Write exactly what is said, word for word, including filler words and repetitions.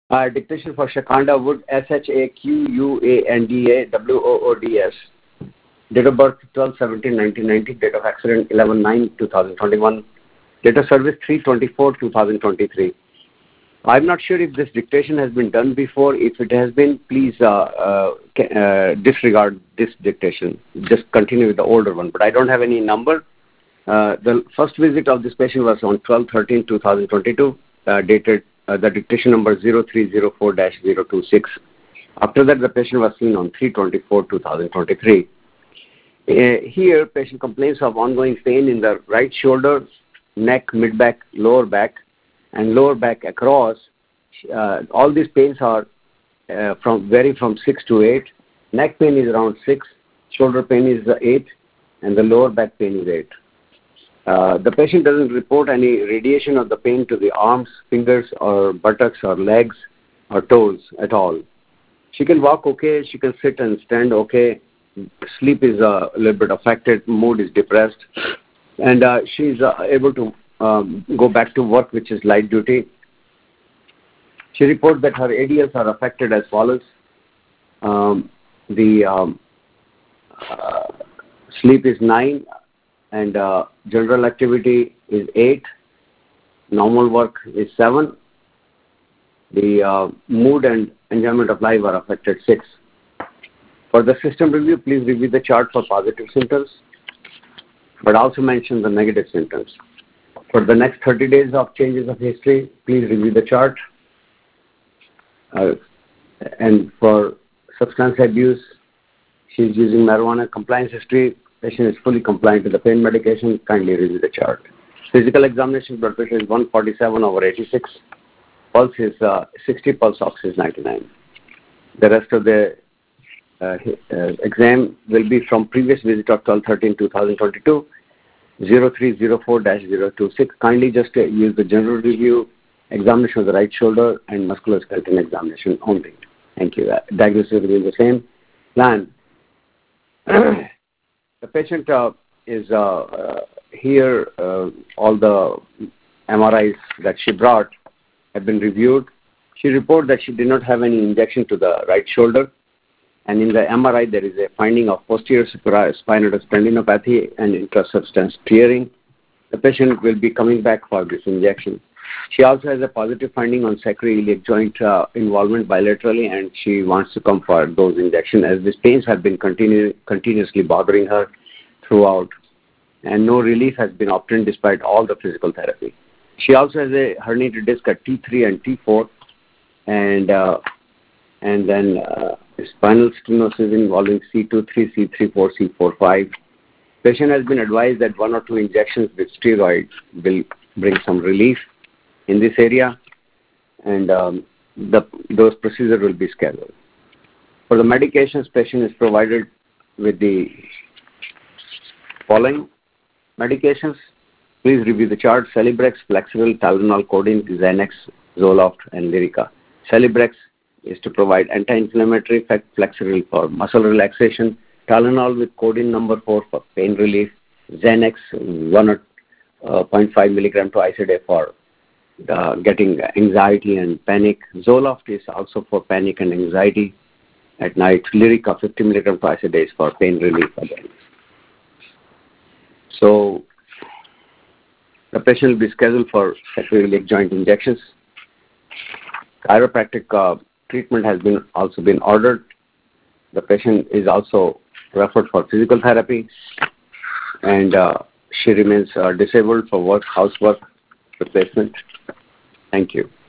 Uh, dictation for Shakanda Wood, S H A Q U A N D A W O O D S. Date of birth twelve seventeen nineteen ninety. Date of accident eleven nine two thousand twenty-one. Date of service three twenty-four two thousand twenty-three. I'm not sure if this dictation has been done before. If it has been, please uh, uh, uh, disregard this dictation. Just continue with the older one. But I don't have any number. Uh, the first visit of this patient was on twelve thirteen two thousand twenty-two, uh, dated uh, the dictation number zero three zero four dash zero two six. After that, the patient was seen on three twenty-four two thousand twenty-three. Uh, here, patient complains of ongoing pain in the right shoulder, neck, mid-back, lower back, and lower back across. Uh, all these pains are uh, from vary from six to eight. Neck pain is around six, shoulder pain is eight, and the lower back pain is eight. Uh, the patient doesn't report any radiation of the pain to the arms, fingers, or buttocks, or legs, or toes at all. She can walk okay, she can sit and stand okay. Sleep is uh, a little bit affected, mood is depressed, and uh, she's uh, able to um, go back to work, which is light duty. She reports that her A D Ls are affected as follows. Um, the um, uh, sleep is nine, and uh, general activity is eight, normal work is seven, the uh, mood and enjoyment of life are affected six. For the system review, please review the chart for positive symptoms, but also mention the negative symptoms. For the next thirty days of changes of history, please review the chart. Uh, and for substance abuse, she's using marijuana. Compliance history, patient is fully compliant to the pain medication. Kindly review the chart. Physical examination, blood pressure is one forty-seven over eighty-six. Pulse is uh, sixty, pulse ox is ninety-nine. The rest of the uh, uh, exam will be from previous visit of twelve thirteen two thousand twenty-two, zero three zero four dash zero two six. Kindly just uh, use the general review, examination of the right shoulder, and musculoskeletal examination only. Thank you. Uh, diagnosis will be the same. Plan. The patient uh, is uh, uh, here. Uh, all the M R Is that she brought have been reviewed. She reported that she did not have any injection to the right shoulder. And in the M R I, there is a finding of posterior spinoid tendinopathy and intrasubstance tearing. The patient will be coming back for this injection. She also has a positive finding on sacroiliac joint uh, involvement bilaterally, and she wants to come for those injections as these pains have been continu- continuously bothering her throughout, and no relief has been obtained despite all the physical therapy. She also has a herniated disc at T three and T four, and uh, and then uh, spinal stenosis involving C two three, C three four, C four five. Patient has been advised that one or two injections with steroids will bring some relief in this area, and um, the, those procedures will be scheduled. For the medications, patient is provided with the following medications. Please review the chart: Celebrex, Flexeril, Tylenol, Codeine, Xanax, Zoloft, and Lyrica. Celebrex is to provide anti-inflammatory effect, Flexeril for muscle relaxation, Tylenol with Codeine number four for pain relief, Xanax one point five milligram twice a day for uh, getting anxiety and panic. Zoloft is also for panic and anxiety at night. Lyrica fifty milligram twice a day is for pain relief again. So the patient will be scheduled for sacroiliac joint injections. Chiropractic uh, treatment has been also been ordered. The patient is also referred for physical therapy, and uh, she remains uh, disabled for work, housework replacement. Thank you.